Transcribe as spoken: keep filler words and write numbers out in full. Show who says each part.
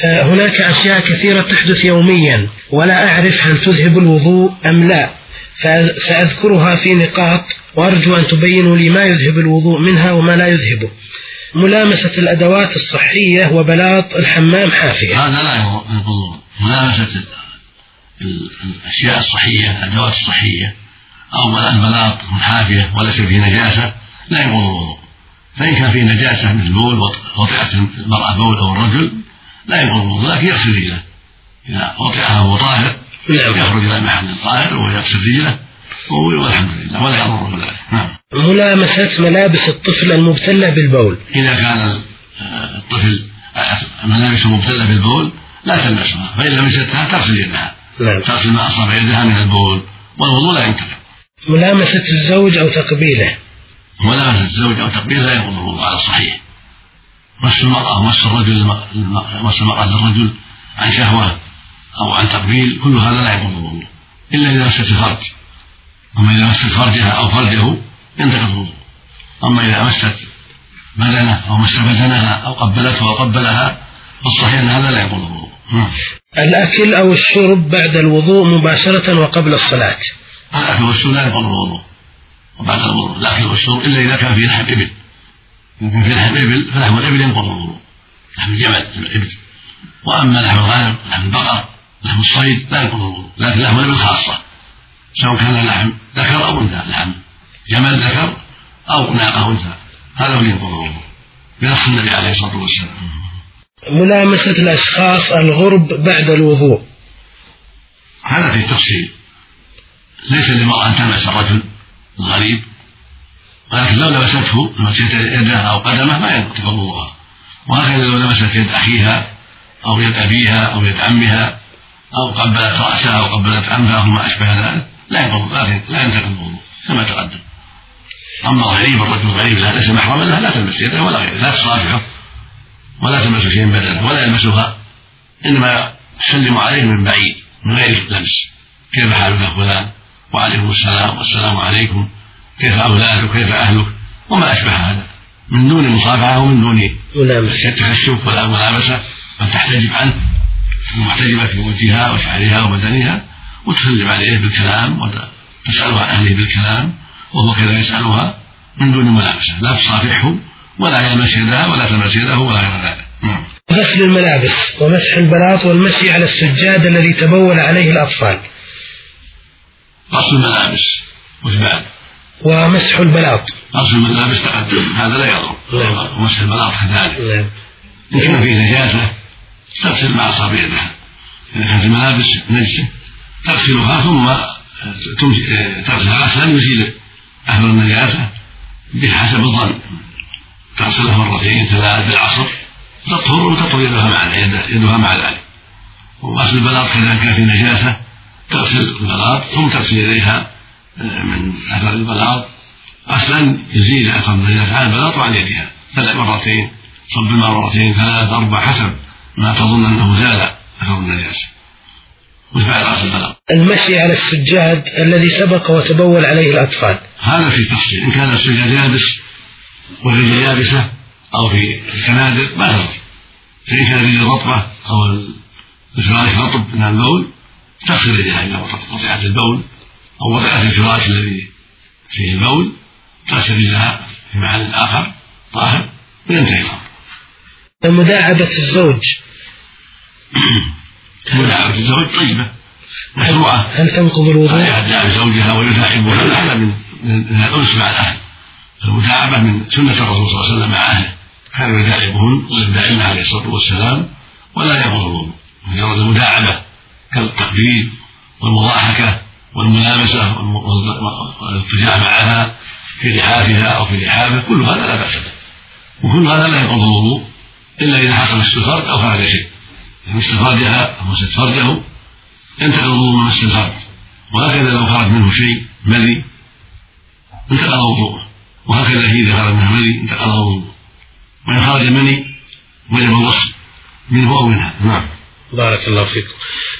Speaker 1: هناك أشياء كثيرة تحدث يوميا ولا أعرف هل تذهب الوضوء أم لا، فسأذكرها في نقاط وأرجو أن تبينوا لي ما يذهب الوضوء منها وما لا يذهبه. ملامسة الأدوات الصحية وبلاط الحمام حافية.
Speaker 2: هذا لا ينقض. ملامسة الأشياء الصحية الأدوات الصحية أو البلاط حافية وليس فيه نجاسة لا ينقض الوضوء. فإن كان فيه نجاسة من البول وطئت المرأة بول أو الرجل لا ينقض الوضوء، لكن يغسل رجله إذا وطئها وهو طاهر يخرج إلى محل طاهر ويغسل رجله والحمد لله ولا يضره ذلك. نعم.
Speaker 1: ملامسة ملابس الطفل المبتلى بالبول.
Speaker 2: إذا كان الطفل ملابسه مبتلى بالبول لا تلمسها، فإن لمستها تغسل يدها. نعم. تغسل ما أصاب يدها من البول والوضوء لا ينتقض.
Speaker 1: ملامسة الزوج أو تقبيله.
Speaker 2: ملامسة الزوج أو تقبيله لا ينقض الوضوء على الصحيح. مس المرأة ومس الرجل مس المرأة للرجل عن شهوة أو عن تقبيل كل هذا لا ينقض الوضوء إلا إذا مست الفرج. أما إذا مست فرجها أو فرجه ينتقض الوضوء. أما إذا مست بدنه أو مس بدنها أو قبلته أو قبلها فالصحيح أن هذا لا ينقض الوضوء.
Speaker 1: الأكل أو الشرب بعد الوضوء مباشرة وقبل الصلاة.
Speaker 2: الأكل والشرب لا ينقض الوضوء وبعد الوضوء. الأكل والشرب إلا إذا كان فيه لحم إبل. إذا كان فيه لحم إبل فلحم الإبل ينقض الوضوء، لحم الجمل الإبل. وأما لحم الغنم لحم البقر لحم الصيد لا ينقض الوضوء، لكن لحم الإبل خاصة سواء كان لحم ذكر أو أنثى، لحم جمل ذكر أو ناقة أنثى هذا هو اللي ينقض الوضوء بنص النبي عليه الصلاة والسلام.
Speaker 1: ملامسة الأشخاص الغرب بعد الوضوء.
Speaker 2: هذا في تفصيل، ليس للمرأة أن تلمس الرجل الغريب، ولكن لو لمسته لمست يده أو قدمه ما ينقض وضوءها. وهكذا لو لمست يد أخيها أو يد أبيها أو يد عمها أو قبلت رأسها أو قبلت عنفها أو ما أشبه ذلك لا ينقض، لكن لا ينتقض الوضوء كما تقدم. أما الغريب الرجل الغريب لا ليس محرما لها لا تلمس يده ولا غيره، لا تصافحه ولا تلمس شيء من بدنه ولا يلمسها، إنما تسلم عليه من بعيد من غير لمس. كيف حالك فلان؟ وعليكم السلام والسلام عليكم، كيف أولادك كيف أهلك وما أشبه هذا، من دون مصافحة ومن دون تكشف ولا ملامسة، بل تحتجب عنه محتجبة في وجهها وشعرها وبدنها وتسلم عليه بالكلام وتسأله عن أهله بالكلام وهو كذا يسألها من دون ملامسة، لا تصافحه ولا يلمس يدها ولا تلمس يده ولا غير ذلك.
Speaker 1: غسل الملابس ومسح البلاط والمشي على السجاد الذي تبول عليه الأطفال.
Speaker 2: غسل الملابس وش بعد؟
Speaker 1: ومسح البلاط.
Speaker 2: غسل الملابس تقدم هذا لا يضر. ومسح البلاط كذلك. إن كان فيه نجاسة تغسل مع أصابعها. إذا كانت الملابس نجسة تغسلها ثم تغسلها غسلا يزيل أثر النجاسة بحسب الظن، تغسلها مرتين ثلاث بالعصر تطهر وتطهر يدها مع يدها مع ذلك. وغسل البلاط كذا كان في نجاسة تغسل البلاط ثم تغسل يديها من أثر البلاط غسلا يزيل أثر النجاسة عن البلاط وعن يدها ثلاث مرتين، صب الماء مرتين ثلاث أربع حسب ما تظن أنه زال أثر النجاسة. وفعل غسل البلاط.
Speaker 1: المشي على السجاد الذي سبق وتبول عليه الأطفال
Speaker 2: هذا في تفصيل، إن كان السجاد يابس والرجل يابسة أو في الكنادر ما يضر، فإن كان الرجل رطبة أو الفراش رطب من البول تغسل يدها إذا وضعت البول أو وضعت الفراش الذي فيه البول تغسل رجلها في محل آخر طاهر وينتهي الأمر.
Speaker 1: مداعبة الزوج.
Speaker 2: مداعبة الزوج طيبة مشروعة.
Speaker 1: هل تنقض الوضوء؟
Speaker 2: يداعب زوجها ويداعبها هذا من من الأنس مع الأهل. المداعبة من سنة الرسول صلى الله عليه وسلم مع أهله، كانوا يداعبهن ويداعبن عليه الصلاة والسلام ولا ينقض الوضوء. مجرد المداعبة كالتقبيل والمضاحكة والملامسة والاضطجاع معها في لحافها أو في لحافه كل هذا لا بأس به، وكل هذا لا ينقض الوضوء إلا إذا حصل استفرد أو خرج شيء. مس فرجها أو مست فرجه ينتقض الوضوء من مس الفرج، وهكذا لو خرج منه شيء مذي انتقض وضوءه، وهكذا إذا خرج منه مذي انتقض وضوءه، وإن خرج مني وجب الغسل منه أو منها. نعم.
Speaker 1: بارك الله فيكم.